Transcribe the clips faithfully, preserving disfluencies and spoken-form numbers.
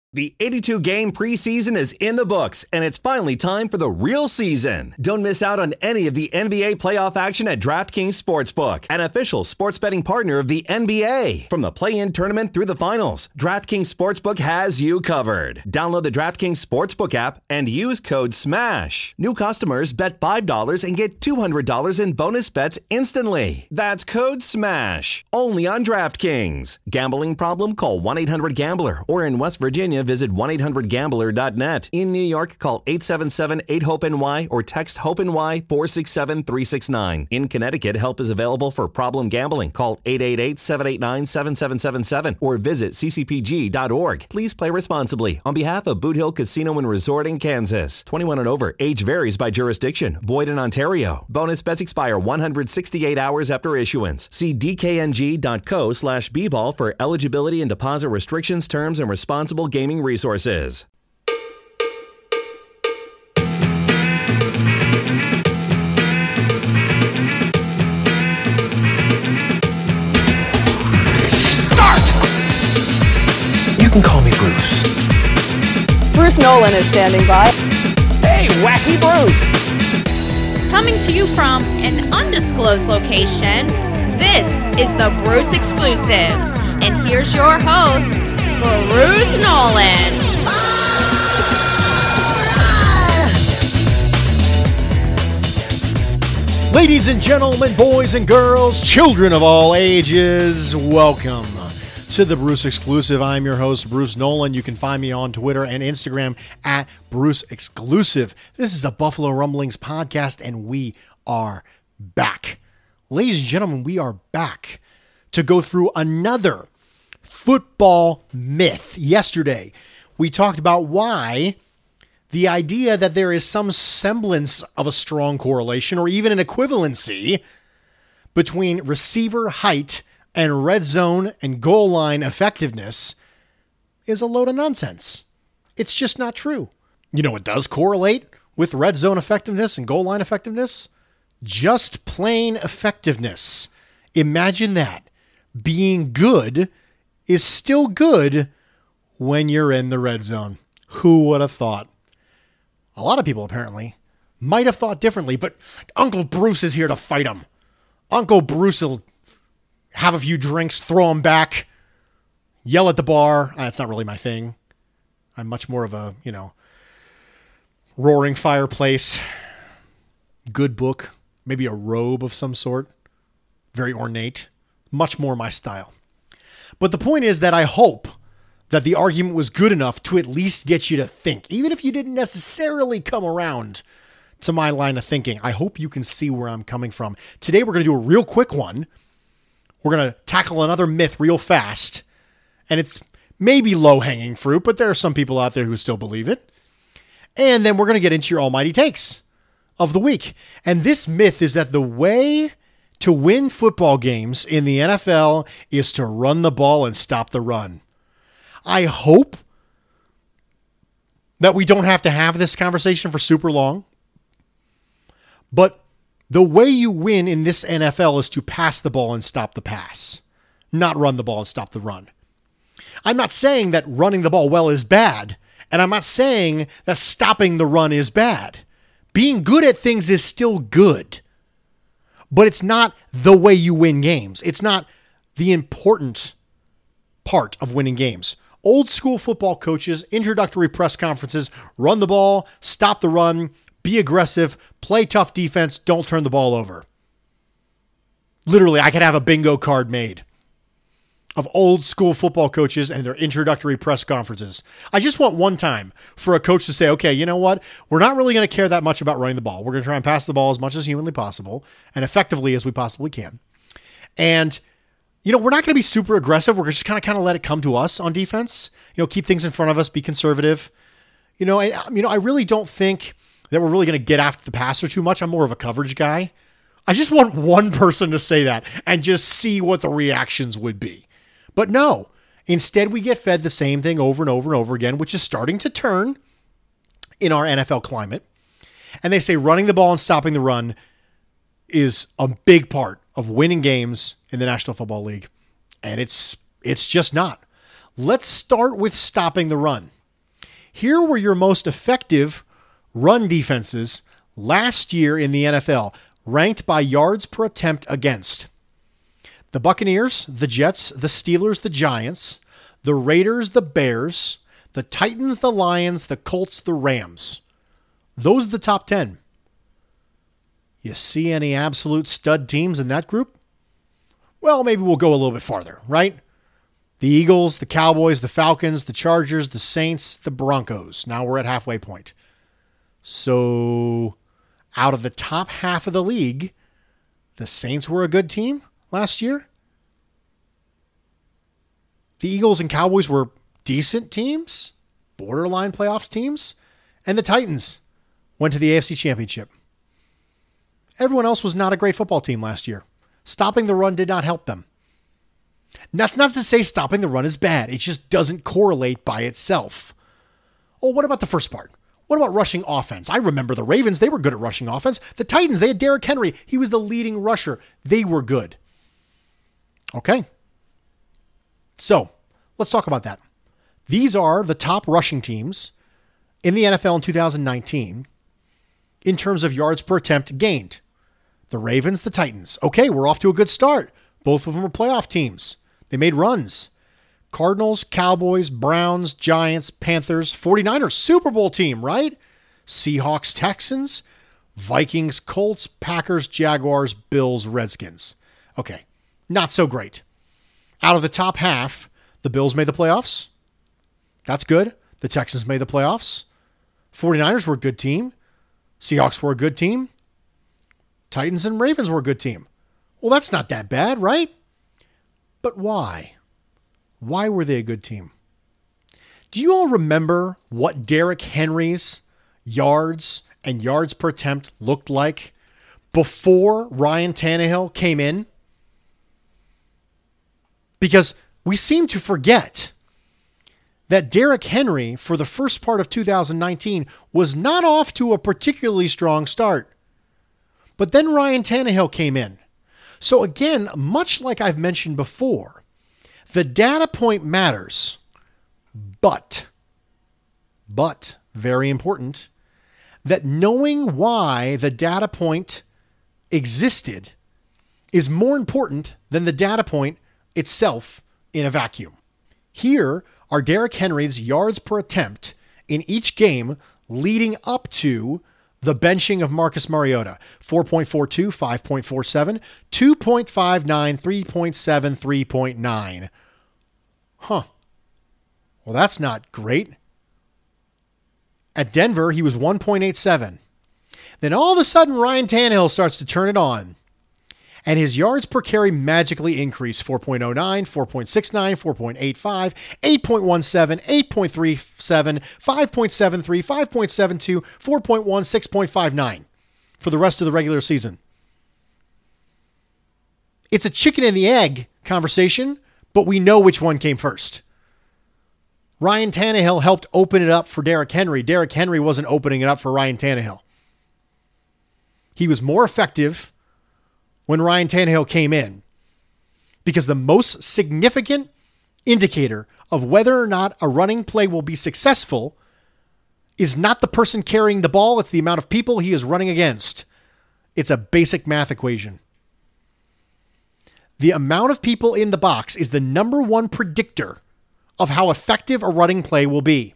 The eighty-two game preseason is in the books, and it's finally time for the real season. Don't miss out on any of the N B A playoff action at DraftKings Sportsbook, an official sports betting partner of the N B A. From the play-in tournament through the finals, DraftKings Sportsbook has you covered. Download the DraftKings Sportsbook app and use code SMASH. New customers bet five dollars and get two hundred dollars in bonus bets instantly. That's code SMASH. Only on DraftKings. Gambling problem? Call one eight hundred gambler, or in West Virginia, visit one eight hundred gambler dot net. In New York, call eight seven seven eight hope N Y or text HOPE-NY four six seven three six nine. In Connecticut, help is available for problem gambling. Call eight eight eight seven eight nine seven seven seven seven or visit c c p g dot org. Please play responsibly. On behalf of Boot Hill Casino and Resort in Kansas. twenty-one and over. Age varies by jurisdiction. Void in Ontario. Bonus bets expire one hundred sixty-eight hours after issuance. See d k n g dot co slash b ball for eligibility and deposit restrictions, terms, and responsible gaming resources. Start! You can call me Bruce. Bruce Nolan is standing by. Hey, Wacky Bruce! Coming to you from an undisclosed location, this is the Bruce Exclusive. And here's your host, Bruce Nolan. Ladies and gentlemen, boys and girls, children of all ages, welcome to the Bruce Exclusive. I'm your host, Bruce Nolan. You can find me on Twitter and Instagram at Bruce Exclusive. This is a Buffalo Rumblings podcast, and we are back. Ladies and gentlemen, we are back to go through another football myth. Yesterday, we talked about why the idea that there is some semblance of a strong correlation or even an equivalency between receiver height and red zone and goal line effectiveness is a load of nonsense. It's just not true. You know what does correlate with red zone effectiveness and goal line effectiveness? Just plain effectiveness. Imagine that. Being good is still good when you're in the red zone. Who would have thought? A lot of people apparently might have thought differently, but Uncle Bruce is here to fight him. Uncle Bruce will have a few drinks, throw them back, yell at the bar. That's not really my thing. I'm much more of a, you know, roaring fireplace, good book, maybe a robe of some sort, very ornate, much more my style. But the point is that I hope that the argument was good enough to at least get you to think, even if you didn't necessarily come around to my line of thinking. I hope you can see where I'm coming from. Today, we're going to do a real quick one. We're going to tackle another myth real fast, and it's maybe low-hanging fruit, but there are some people out there who still believe it. And then we're going to get into your almighty takes of the week. And this myth is that the way to win football games in the N F L is to run the ball and stop the run. I hope that we don't have to have this conversation for super long. But the way you win in this N F L is to pass the ball and stop the pass, not run the ball and stop the run. I'm not saying that running the ball well is bad, and I'm not saying that stopping the run is bad. Being good at things is still good. But it's not the way you win games. It's not the important part of winning games. Old school football coaches, introductory press conferences, run the ball, stop the run, be aggressive, play tough defense, don't turn the ball over. Literally, I could have a bingo card made of old school football coaches and their introductory press conferences. I just want one time for a coach to say, okay, you know what? We're not really going to care that much about running the ball. We're going to try and pass the ball as much as humanly possible and effectively as we possibly can. And, you know, we're not going to be super aggressive. We're just kind of kind of let it come to us on defense. You know, keep things in front of us, be conservative. You know, I, you know, I really don't think that we're really going to get after the passer too much. I'm more of a coverage guy. I just want one person to say that and just see what the reactions would be. But no, instead we get fed the same thing over and over and over again, which is starting to turn in our N F L climate. And they say running the ball and stopping the run is a big part of winning games in the National Football League. And it's it's just not. Let's start with stopping the run. Here were your most effective run defenses last year in the N F L, ranked by yards per attempt against. The Buccaneers, the Jets, the Steelers, the Giants, the Raiders, the Bears, the Titans, the Lions, the Colts, the Rams. Those are the top ten. You see any absolute stud teams in that group? Well, maybe we'll go a little bit farther, right? The Eagles, the Cowboys, the Falcons, the Chargers, the Saints, the Broncos. Now we're at halfway point. So out of the top half of the league, the Saints were a good team last year. The Eagles and Cowboys were decent teams, borderline playoffs teams, and the Titans went to the A F C Championship. Everyone else was not a great football team last year. Stopping the run did not help them. And that's not to say stopping the run is bad. It just doesn't correlate by itself. Oh, what about the first part? What about rushing offense? I remember the Ravens, they were good at rushing offense. The Titans, they had Derrick Henry. He was the leading rusher. They were good. Okay. So, let's talk about that. These are the top rushing teams in the N F L in two thousand nineteen in terms of yards per attempt gained. The Ravens, the Titans. Okay, we're off to a good start. Both of them are playoff teams. They made runs. Cardinals, Cowboys, Browns, Giants, Panthers, 49ers, Super Bowl team, right? Seahawks, Texans, Vikings, Colts, Packers, Jaguars, Bills, Redskins. Okay, not so great. Out of the top half, the Bills made the playoffs. That's good. The Texans made the playoffs. 49ers were a good team. Seahawks were a good team. Titans and Ravens were a good team. Well, that's not that bad, right? But why? Why were they a good team? Do you all remember what Derrick Henry's yards and yards per attempt looked like before Ryan Tannehill came in? Because we seem to forget that Derrick Henry, for the first part of two thousand nineteen, was not off to a particularly strong start. But then Ryan Tannehill came in. So again, much like I've mentioned before, the data point matters, but, but, very important, that knowing why the data point existed is more important than the data point itself in a vacuum. Here are Derrick Henry's yards per attempt in each game leading up to the benching of Marcus Mariota. four point four two, five point four seven, two point five nine, three point seven, three point nine. Huh. Well, that's not great. At Denver, he was one point eight seven. Then all of a sudden, Ryan Tannehill starts to turn it on. And his yards per carry magically increase. four point oh nine, four point six nine, four point eight five, eight point one seven, eight point three seven, five point seven three, five point seven two, four point one, six point five nine for the rest of the regular season. It's a chicken and the egg conversation, but we know which one came first. Ryan Tannehill helped open it up for Derrick Henry. Derrick Henry wasn't opening it up for Ryan Tannehill. He was more effective when Ryan Tannehill came in, because the most significant indicator of whether or not a running play will be successful is not the person carrying the ball, it's the amount of people he is running against. It's a basic math equation. The amount of people in the box is the number one predictor of how effective a running play will be.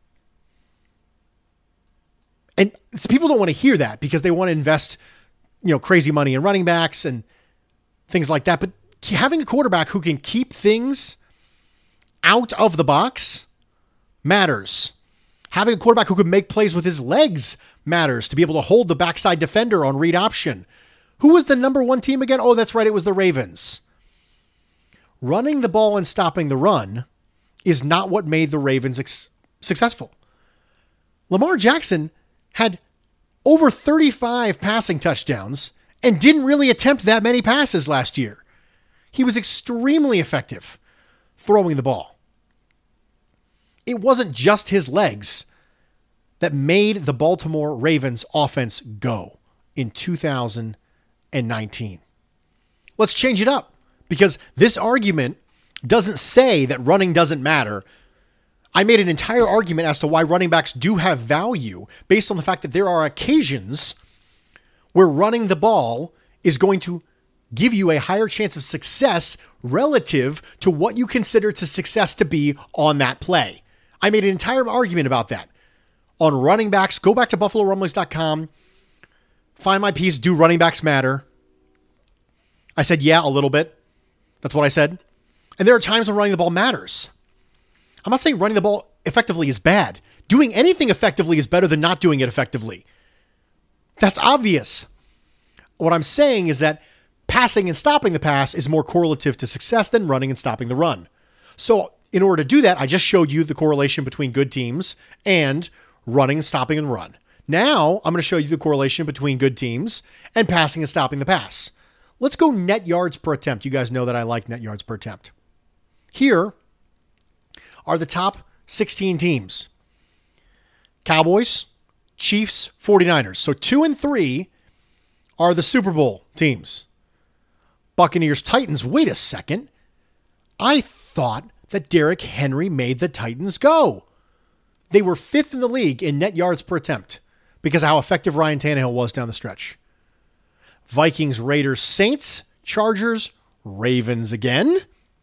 And people don't want to hear that because they want to invest, you know, crazy money in running backs and things like that. But having a quarterback who can keep things out of the box matters. Having a quarterback who can make plays with his legs matters, to be able to hold the backside defender on read option. Who was the number one team again? Oh, that's right. It was the Ravens. Running the ball and stopping the run is not what made the Ravens ex- successful. Lamar Jackson had over thirty-five passing touchdowns and didn't really attempt that many passes last year. He was extremely effective throwing the ball. It wasn't just his legs that made the Baltimore Ravens offense go in two thousand nineteen. Let's change it up, because this argument doesn't say that running doesn't matter. I made an entire argument as to why running backs do have value based on the fact that there are occasions where running the ball is going to give you a higher chance of success relative to what you consider to success to be on that play. I made an entire argument about that. On running backs, go back to buffalo rumblings dot com, find my piece, Do Running Backs Matter? I said, yeah, a little bit. That's what I said. And there are times when running the ball matters. I'm not saying running the ball effectively is bad. Doing anything effectively is better than not doing it effectively. That's obvious. What I'm saying is that passing and stopping the pass is more correlative to success than running and stopping the run. So in order to do that, I just showed you the correlation between good teams and running, stopping, and run. Now I'm going to show you the correlation between good teams and passing and stopping the pass. Let's go net yards per attempt. You guys know that I like net yards per attempt. Here are the top sixteen teams. Cowboys, Chiefs, forty-niners. So two and three are the Super Bowl teams. Buccaneers, Titans. Wait a second. I thought that Derrick Henry made the Titans go. They were fifth in the league in net yards per attempt because of how effective Ryan Tannehill was down the stretch. Vikings, Raiders, Saints, Chargers, Ravens again.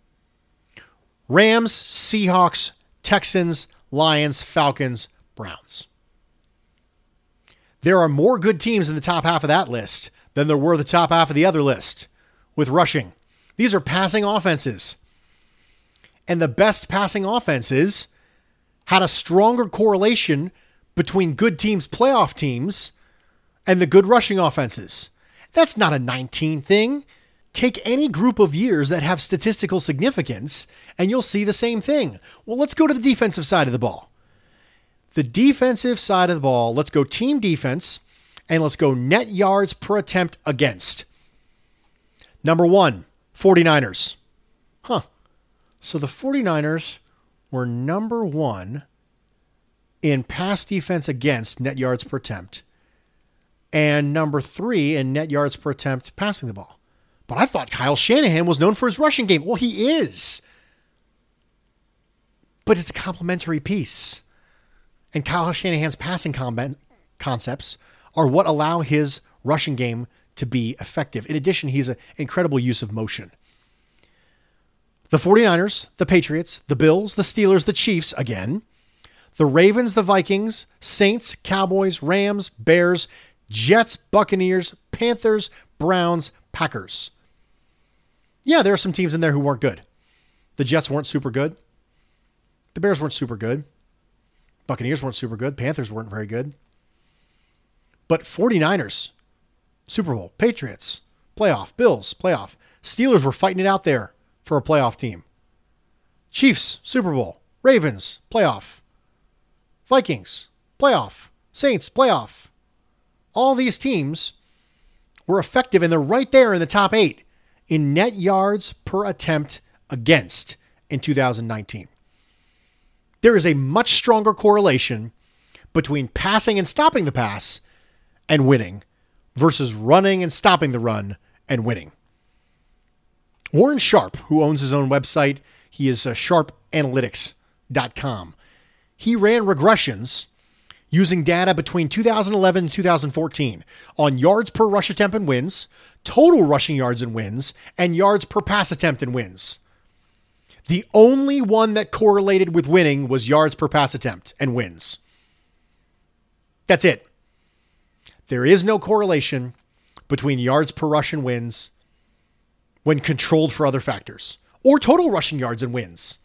Rams, Seahawks, Texans, Lions, Falcons, Browns. There are more good teams in the top half of that list than there were the top half of the other list with rushing. These are passing offenses. And the best passing offenses had a stronger correlation between good teams, playoff teams, and the good rushing offenses. That's not a nineteen thing. Take any group of years that have statistical significance, and you'll see the same thing. Well, let's go to the defensive side of the ball. The defensive side of the ball, let's go team defense, and let's go net yards per attempt against. Number one, forty-niners. Huh. So the forty-niners were number one in pass defense against net yards per attempt, and number three in net yards per attempt passing the ball. But I thought Kyle Shanahan was known for his rushing game. Well, he is. But it's a complementary piece. And Kyle Shanahan's passing combat concepts are what allow his rushing game to be effective. In addition, he's an incredible use of motion. The forty-niners, the Patriots, the Bills, the Steelers, the Chiefs again, the Ravens, the Vikings, Saints, Cowboys, Rams, Bears, Jets, Buccaneers, Panthers, Browns, Packers. Yeah, there are some teams in there who weren't good. The Jets weren't super good. The Bears weren't super good. Buccaneers weren't super good. Panthers weren't very good. But forty-niners, Super Bowl, Patriots, playoff, Bills, playoff. Steelers were fighting it out there for a playoff team. Chiefs, Super Bowl, Ravens, playoff. Vikings, playoff. Saints, playoff. All these teams were effective, and they're right there in the top eight in net yards per attempt against in two thousand nineteen. There is a much stronger correlation between passing and stopping the pass and winning versus running and stopping the run and winning. Warren Sharp, who owns his own website, he is uh, sharp analytics dot com. He ran regressions using data between two thousand eleven and two thousand fourteen on yards per rush attempt and wins, total rushing yards and wins, and yards per pass attempt and wins. The only one that correlated with winning was yards per pass attempt and wins. That's it. There is no correlation between yards per rush and wins when controlled for other factors, or total rushing yards and wins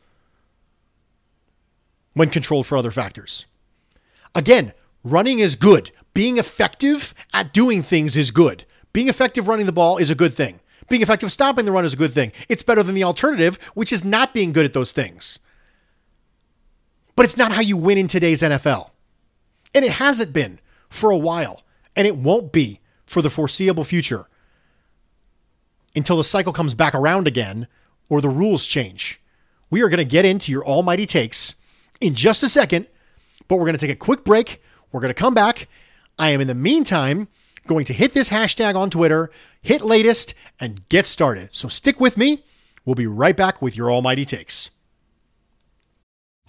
when controlled for other factors. Again, running is good. Being effective at doing things is good. Being effective running the ball is a good thing. Being effective stopping the run is a good thing. It's better than the alternative, which is not being good at those things. But it's not how you win in today's N F L. And it hasn't been for a while. And it won't be for the foreseeable future until the cycle comes back around again or the rules change. We are going to get into your almighty takes in just a second, but we're going to take a quick break. We're going to come back. I am in the meantime going to hit this hashtag on Twitter, hit latest, and get started. So stick with me. We'll be right back with your almighty takes.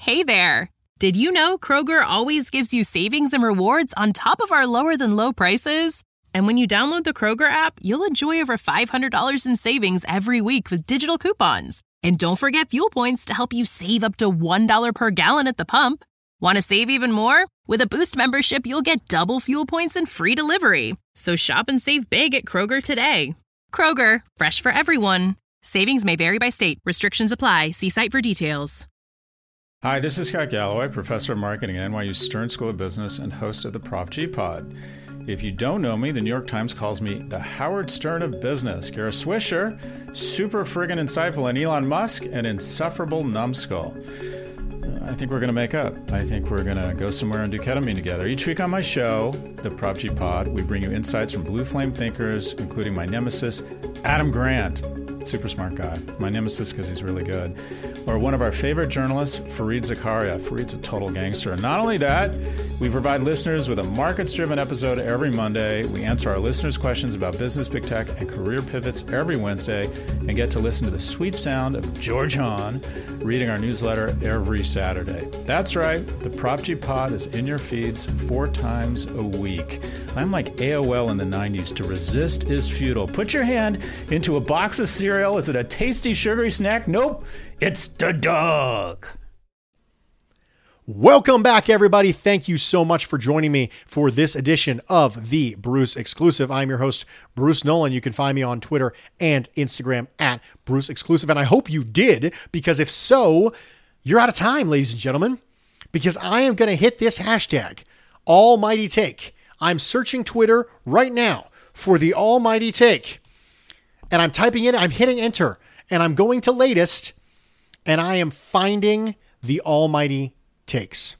Hey there! Did you know Kroger always gives you savings and rewards on top of our lower-than-low prices? And when you download the Kroger app, you'll enjoy over five hundred dollars in savings every week with digital coupons. And don't forget fuel points to help you save up to one dollar per gallon at the pump. Want to save even more? With a Boost membership, you'll get double fuel points and free delivery. So shop and save big at Kroger today. Kroger, fresh for everyone. Savings may vary by state. Restrictions apply. See site for details. Hi, this is Scott Galloway, professor of marketing at N Y U Stern School of Business and host of the Prop G Pod. If you don't know me, the New York Times calls me the Howard Stern of business. Kara Swisher, super friggin' insightful, and Elon Musk, an insufferable numbskull. I think we're going to make up. I think we're going to go somewhere and do ketamine together. Each week on my show, the Prop G Pod, we bring you insights from blue flame thinkers, including my nemesis, Adam Grant. Super smart guy. My nemesis because he's really good. Or one of our favorite journalists, Fareed Zakaria. Fareed's a total gangster. And not only that, we provide listeners with a markets-driven episode every Monday. We answer our listeners' questions about business, big tech, and career pivots every Wednesday, and get to listen to the sweet sound of George Hahn reading our newsletter every Saturday. That's right. The Prop G Pod is in your feeds four times a week. I'm like A O L in the nineties. To resist is futile. Put your hand into a box of cereal. Is it a tasty, sugary snack? Nope. It's the dog. Welcome back, everybody. Thank you so much for joining me for this edition of the Bruce Exclusive. I'm your host, Bruce Nolan. You can find me on Twitter and Instagram at Bruce Exclusive. And I hope you did, because if so, you're out of time, ladies and gentlemen, because I am going to hit this hashtag, Almighty Take. I'm searching Twitter right now for the Almighty Take, and I'm typing in, I'm hitting enter, and I'm going to latest, and I am finding the Almighty Takes.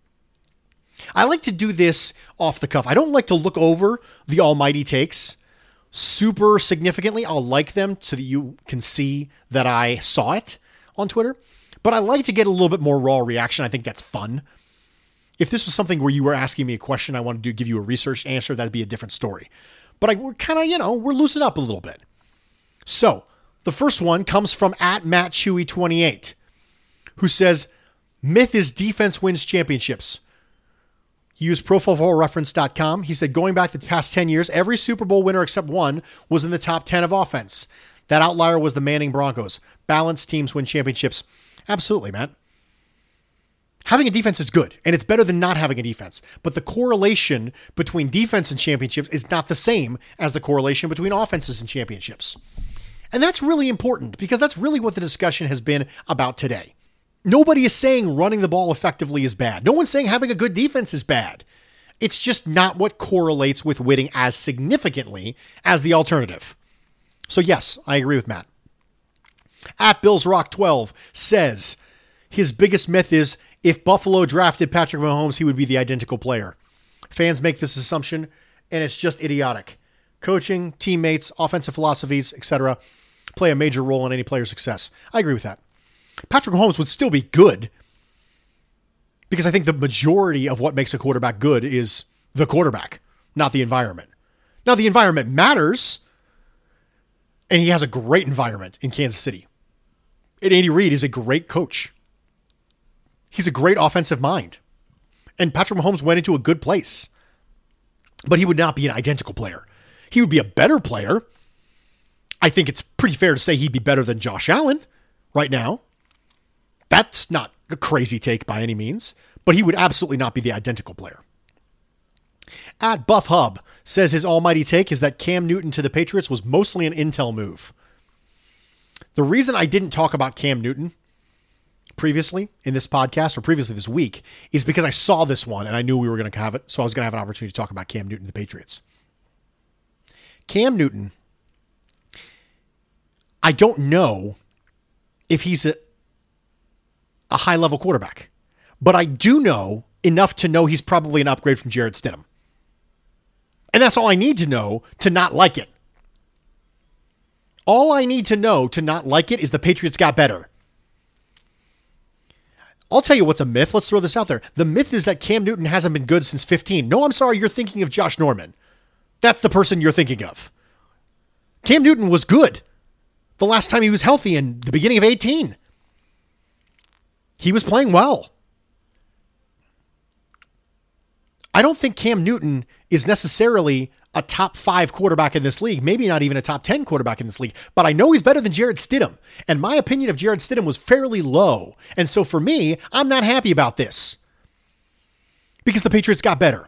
I like to do this off the cuff. I don't like to look over the Almighty Takes super significantly. I'll like them so that you can see that I saw it on Twitter, but I like to get a little bit more raw reaction. I think that's fun. If this was something where you were asking me a question, I wanted to give you a research answer, that'd be a different story. But I, we're kind of, you know, we're loosening up a little bit. So the first one comes from at Matt Chewy twenty-eight, who says, myth is defense wins championships. He used pro football reference dot com. He said, going back the past ten years, every Super Bowl winner except one was in the top ten of offense. That outlier was the Manning Broncos. Balanced teams win championships. Absolutely, Matt. Having a defense is good, and it's better than not having a defense. But the correlation between defense and championships is not the same as the correlation between offenses and championships. And that's really important, because that's really what the discussion has been about today. Nobody is saying running the ball effectively is bad. No one's saying having a good defense is bad. It's just not what correlates with winning as significantly as the alternative. So yes, I agree with Matt. At Bills Rock twelve says his biggest myth is if Buffalo drafted Patrick Mahomes, he would be the identical player. Fans make this assumption, and it's just idiotic. Coaching, teammates, offensive philosophies, et cetera play a major role in any player's success. I agree with that. Patrick Mahomes would still be good, because I think the majority of what makes a quarterback good is the quarterback, not the environment. Now, the environment matters, and he has a great environment in Kansas City. And Andy Reid is a great coach. He's a great offensive mind. And Patrick Mahomes went into a good place. But he would not be an identical player. He would be a better player. I think it's pretty fair to say he'd be better than Josh Allen right now. That's not a crazy take by any means. But he would absolutely not be the identical player. At Buff Hub says his almighty take is that Cam Newton to the Patriots was mostly an intel move. The reason I didn't talk about Cam Newton previously in this podcast or previously this week is because I saw this one and I knew we were going to have it. So I was going to have an opportunity to talk about Cam Newton and the Patriots. Cam Newton, I don't know if he's a, a high level quarterback, but I do know enough to know he's probably an upgrade from Jarrett Stidham. And that's all I need to know to not like it. All I need to know to not like it is the Patriots got better. I'll tell you what's a myth. Let's throw this out there. The myth is that Cam Newton hasn't been good since fifteen. No, I'm sorry. You're thinking of Josh Norman. That's the person you're thinking of. Cam Newton was good the last time he was healthy in the beginning of eighteen. He was playing well. I don't think Cam Newton is necessarily a top five quarterback in this league, maybe not even a top ten quarterback in this league, but I know he's better than Jarrett Stidham. And my opinion of Jarrett Stidham was fairly low. And so for me, I'm not happy about this because the Patriots got better.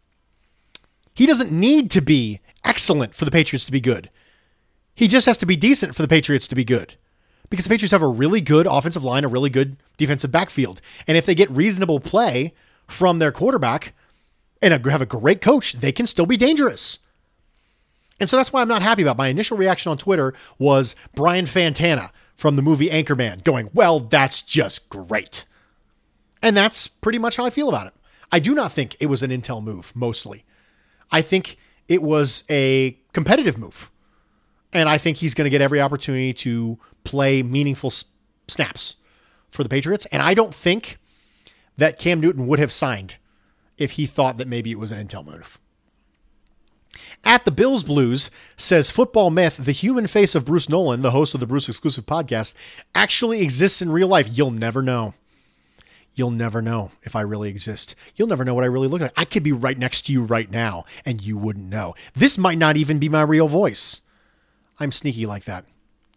He doesn't need to be excellent for the Patriots to be good. He just has to be decent for the Patriots to be good because the Patriots have a really good offensive line, a really good defensive backfield. And if they get reasonable play from their quarterback and have a great coach, they can still be dangerous. And so that's why I'm not happy about it. My initial reaction on Twitter was Brian Fantana from the movie Anchorman going, well, that's just great. And that's pretty much how I feel about it. I do not think it was an intel move, mostly. I think it was a competitive move. And I think he's going to get every opportunity to play meaningful s- snaps for the Patriots. And I don't think that Cam Newton would have signed if he thought that maybe it was an intel move. At the Bills Blues says Football Myth, the human face of Bruce Nolan, the host of the Bruce Exclusive podcast, actually exists in real life. You'll never know. You'll never know if I really exist. You'll never know what I really look like. I could be right next to you right now and you wouldn't know. This might not even be my real voice. I'm sneaky like that.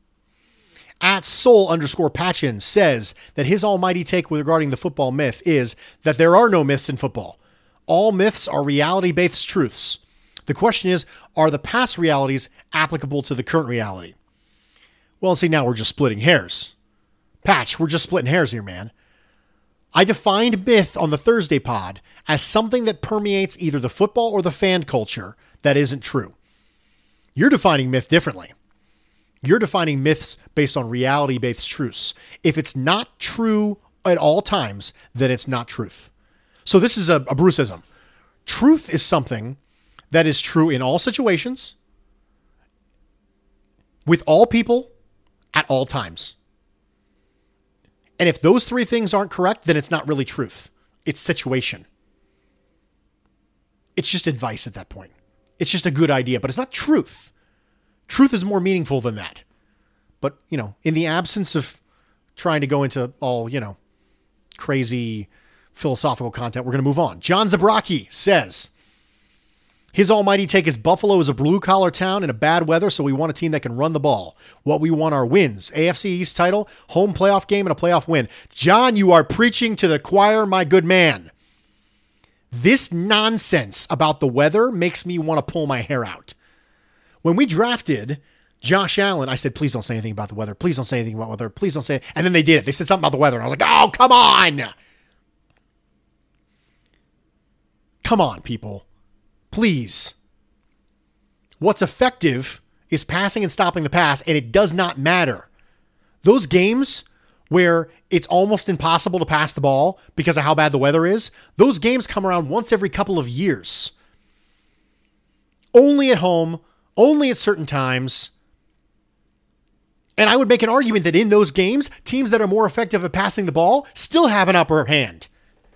At Soul underscore Patchen says that his almighty take regarding the football myth is that there are no myths in football. All myths are reality-based truths. The question is, are the past realities applicable to the current reality? Well, see, now we're just splitting hairs. Patch, we're just splitting hairs here, man. I defined myth on the Thursday pod as something that permeates either the football or the fan culture that isn't true. You're defining myth differently. You're defining myths based on reality-based truths. If it's not true at all times, then it's not truth. So this is a, a Bruceism. Truth is something that is true in all situations, with all people, at all times. And if those three things aren't correct, then it's not really truth. It's situation. It's just advice at that point. It's just a good idea, but it's not truth. Truth is more meaningful than that. But, you know, in the absence of trying to go into all, you know, crazy philosophical content, we're going to move on. John Zabraki says, his almighty take is Buffalo is a blue-collar town in a bad weather, so we want a team that can run the ball. What we want are wins. A F C East title, home playoff game, and a playoff win. John, you are preaching to the choir, my good man. This nonsense about the weather makes me want to pull my hair out. When we drafted Josh Allen, I said, please don't say anything about the weather. Please don't say anything about weather. Please don't say it. And then they did it. They said something about the weather. And I was like, oh, come on. Come on, people. Please. What's effective is passing and stopping the pass, and it does not matter. Those games where it's almost impossible to pass the ball because of how bad the weather is, those games come around once every couple of years. Only at home, only at certain times. And I would make an argument that in those games, teams that are more effective at passing the ball still have an upper hand.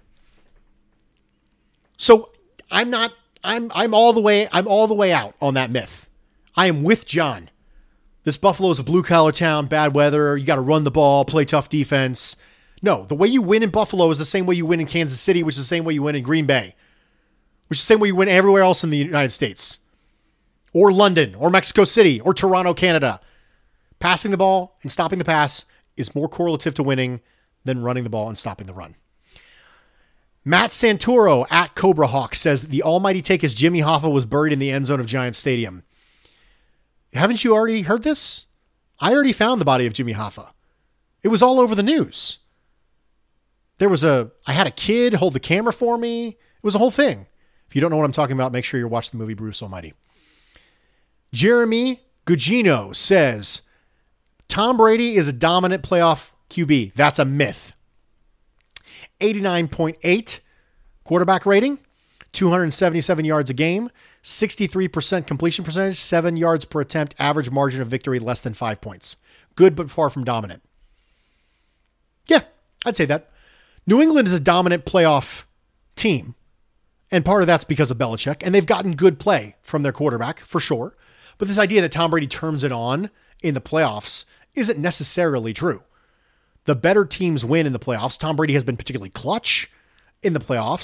So I'm not, I'm, I'm all the way, I'm all the way out on that myth. I am with John. This Buffalo is a blue collar town, bad weather. You got to run the ball, play tough defense. No, the way you win in Buffalo is the same way you win in Kansas City, which is the same way you win in Green Bay, which is the same way you win everywhere else in the United States, or London, or Mexico City, or Toronto, Canada. Passing the ball and stopping the pass is more correlative to winning than running the ball and stopping the run. Matt Santoro at Cobra Hawk says the almighty take is Jimmy Hoffa was buried in the end zone of Giants Stadium. Haven't you already heard this? I already found the body of Jimmy Hoffa. It was all over the news. There was a, I had a kid hold the camera for me. It was a whole thing. If you don't know what I'm talking about, make sure you watch the movie Bruce Almighty. Jeremy Gugino says, Tom Brady is a dominant playoff Q B. That's a myth. eighty-nine point eight quarterback rating, two hundred seventy-seven yards a game, sixty-three percent completion percentage, seven yards per attempt, average margin of victory less than five points. Good, but far from dominant. Yeah, I'd say that. New England is a dominant playoff team, and part of that's because of Belichick, and they've gotten good play from their quarterback, for sure. But this idea that Tom Brady turns it on in the playoffs isn't necessarily true. The better teams win in the playoffs. Tom Brady has been particularly clutch in the playoffs,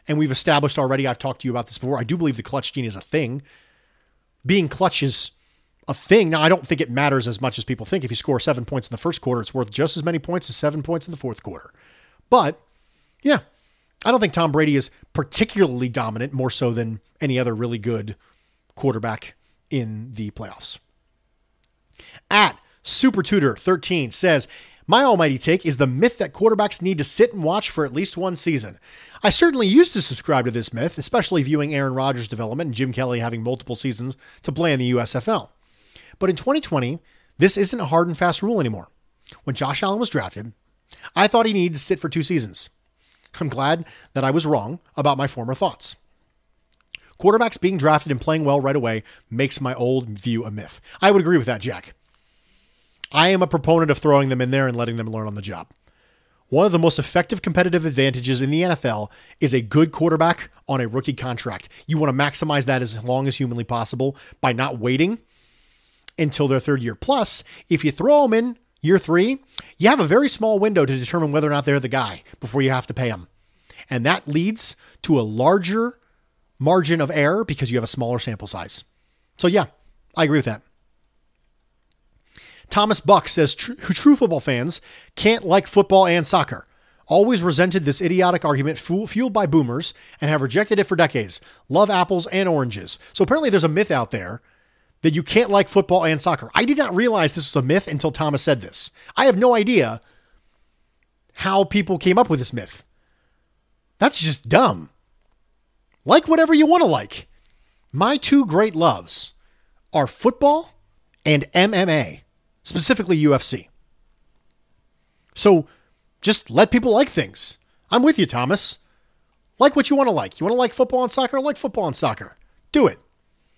And we've established already, I've talked to you about this before, I do believe the clutch gene is a thing. Being clutch is a thing. Now, I don't think it matters as much as people think. If you score seven points in the first quarter, it's worth just as many points as seven points in the fourth quarter. But, yeah, I don't think Tom Brady is particularly dominant, more so than any other really good quarterback in the playoffs. At Super Tutor thirteen says, my almighty take is the myth that quarterbacks need to sit and watch for at least one season. I certainly used to subscribe to this myth, especially viewing Aaron Rodgers' development and Jim Kelly having multiple seasons to play in the U S F L. But in twenty twenty, this isn't a hard and fast rule anymore. When Josh Allen was drafted, I thought he needed to sit for two seasons. I'm glad that I was wrong about my former thoughts. Quarterbacks being drafted and playing well right away makes my old view a myth. I would agree with that, Jack. I am a proponent of throwing them in there and letting them learn on the job. One of the most effective competitive advantages in the N F L is a good quarterback on a rookie contract. You want to maximize that as long as humanly possible by not waiting until their third year. Plus, if you throw them in year three, you have a very small window to determine whether or not they're the guy before you have to pay them. And that leads to a larger margin of error because you have a smaller sample size. So yeah, I agree with that. Thomas Buck says, true, true football fans can't like football and soccer. Always resented this idiotic argument fueled by boomers and have rejected it for decades. Love apples and oranges. So apparently there's a myth out there that you can't like football and soccer. I did not realize this was a myth until Thomas said this. I have no idea how people came up with this myth. That's just dumb. Like whatever you want to like. My two great loves are football and M M A. Specifically U F C. So just let people like things. I'm with you, Thomas. Like what you want to like. You want to like football and soccer? Like football and soccer. Do it.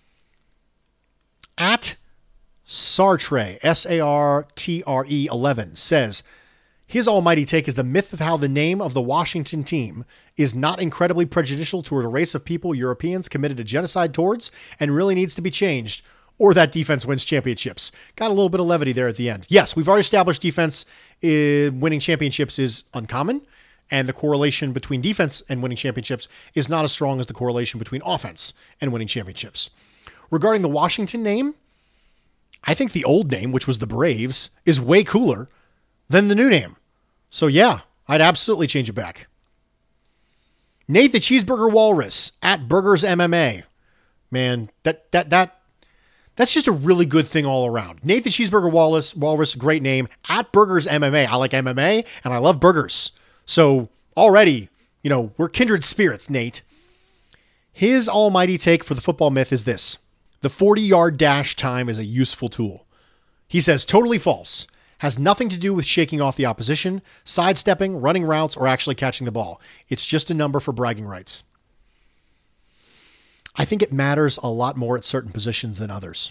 At Sartre, S A R T R E eleven, says, his almighty take is the myth of how the name of the Washington team is not incredibly prejudicial toward a race of people Europeans committed a genocide towards and really needs to be changed, or that defense wins championships. Got a little bit of levity there at the end. Yes, we've already established defense in winning championships is uncommon, and the correlation between defense and winning championships is not as strong as the correlation between offense and winning championships. Regarding the Washington name, I think the old name, which was the Braves, is way cooler than the new name. So yeah, I'd absolutely change it back. Nate the Cheeseburger Walrus at Burgers M M A. Man, that that that that's just a really good thing all around. Nate the Cheeseburger Walrus, Walrus, great name. At Burgers M M A. I like M M A and I love burgers. So already, you know, we're kindred spirits, Nate. His almighty take for the football myth is this. The forty-yard dash time is a useful tool. He says totally false. Has nothing to do with shaking off the opposition, sidestepping, running routes, or actually catching the ball. It's just a number for bragging rights. I think it matters a lot more at certain positions than others.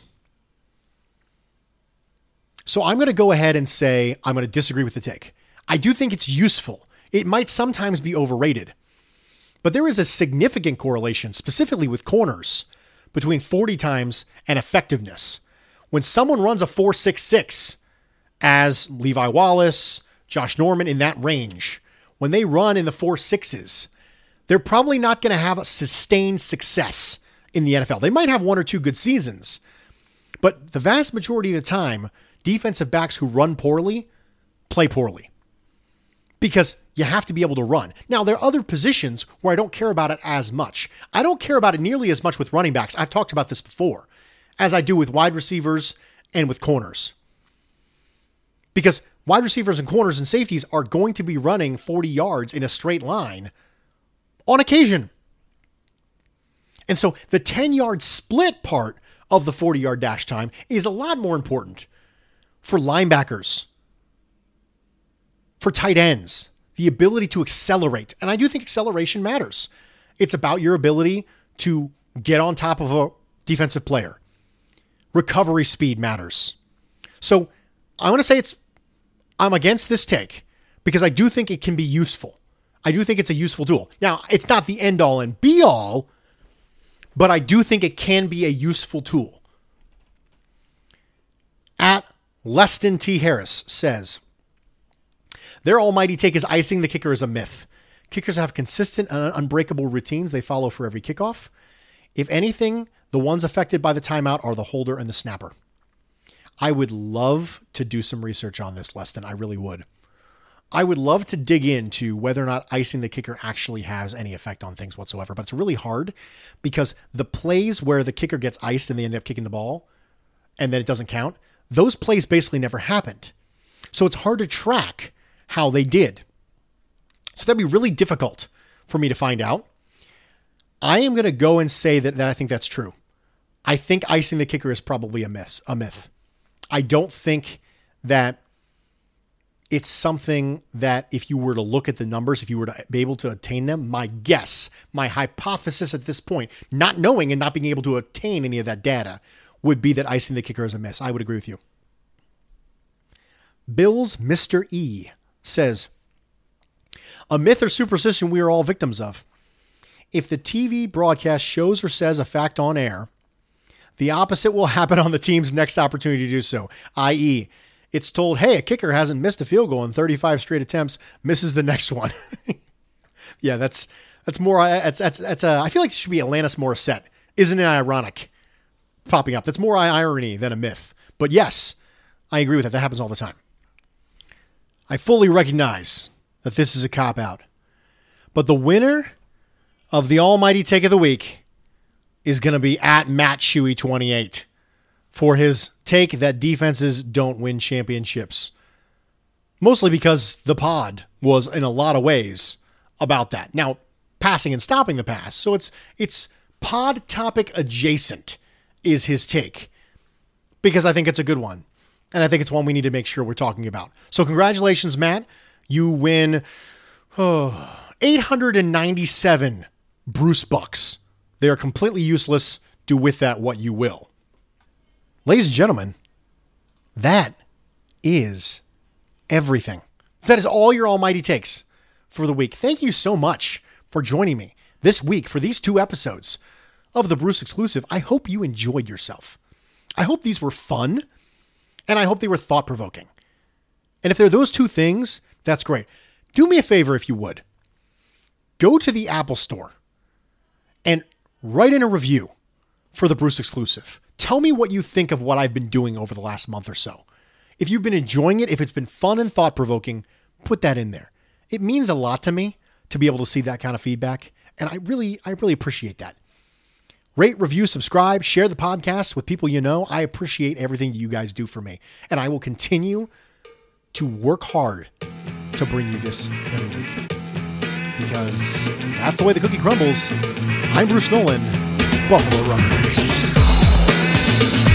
So I'm going to go ahead and say I'm going to disagree with the take. I do think it's useful. It might sometimes be overrated. But there is a significant correlation, specifically with corners, between forty times and effectiveness. When someone runs a four six six, as Levi Wallace, Josh Norman in that range, when they run in the four sixes, they're probably not going to have a sustained success in the N F L. They might have one or two good seasons, but the vast majority of the time, defensive backs who run poorly play poorly because you have to be able to run. Now, there are other positions where I don't care about it as much. I don't care about it nearly as much with running backs. I've talked about this before, as I do with wide receivers and with corners. Because wide receivers and corners and safeties are going to be running forty yards in a straight line on occasion. And so the ten-yard split part of the forty-yard dash time is a lot more important for linebackers, for tight ends, the ability to accelerate. And I do think acceleration matters. It's about your ability to get on top of a defensive player. Recovery speed matters. So I want to say it's, I'm against this take because I do think it can be useful. I do think it's a useful tool. Now, it's not the end all and be all, but I do think it can be a useful tool. At Leston T. Harris says, their almighty take is icing the kicker is a myth. Kickers have consistent and unbreakable routines they follow for every kickoff. If anything, the ones affected by the timeout are the holder and the snapper. I would love to do some research on this, Leston. I really would. I would love to dig into whether or not icing the kicker actually has any effect on things whatsoever, but it's really hard because the plays where the kicker gets iced and they end up kicking the ball and then it doesn't count, those plays basically never happened. So it's hard to track how they did. So that'd be really difficult for me to find out. I am going to go and say that, that I think that's true. I think icing the kicker is probably a myth. A myth. I don't think that it's something that if you were to look at the numbers, if you were to be able to attain them, my guess, my hypothesis at this point, not knowing and not being able to attain any of that data, would be that icing the kicker is a miss. I would agree with you. Bill's Mister E says, a myth or superstition we are all victims of. If the T V broadcast shows or says a fact on air, the opposite will happen on the team's next opportunity to do so, that is, it's told, hey, a kicker hasn't missed a field goal in thirty-five straight attempts, misses the next one. yeah, that's that's more, that's, that's, that's a, I feel like it should be Alanis Morissette. Isn't it ironic? Popping up. That's more irony than a myth. But yes, I agree with that. That happens all the time. I fully recognize that this is a cop-out. But the winner of the almighty take of the week is going to be at Matt Shuey twenty-eight for his take that defenses don't win championships. Mostly because the pod was in a lot of ways about that. Now, passing and stopping the pass. So it's it's pod topic adjacent is his take. Because I think it's a good one. And I think it's one we need to make sure we're talking about. So congratulations, Matt. You win oh, eight hundred ninety-seven Bruce Bucks. They are completely useless. Do with that what you will. Ladies and gentlemen, that is everything. That is all your almighty takes for the week. Thank you so much for joining me this week for these two episodes of the Bruce Exclusive. I hope you enjoyed yourself. I hope these were fun, and I hope they were thought-provoking. And if they're those two things, that's great. Do me a favor if you would. Go to the Apple Store and write in a review for the Bruce Exclusive. Tell me what you think of what I've been doing over the last month or so. If you've been enjoying it, if it's been fun and thought-provoking, put that in there. It means a lot to me to be able to see that kind of feedback, and I really, I really appreciate that. Rate, review, subscribe, share the podcast with people you know. I appreciate everything you guys do for me, and I will continue to work hard to bring you this every week. Because that's the way the cookie crumbles. I'm Bruce Nolan, Buffalo Rumblings.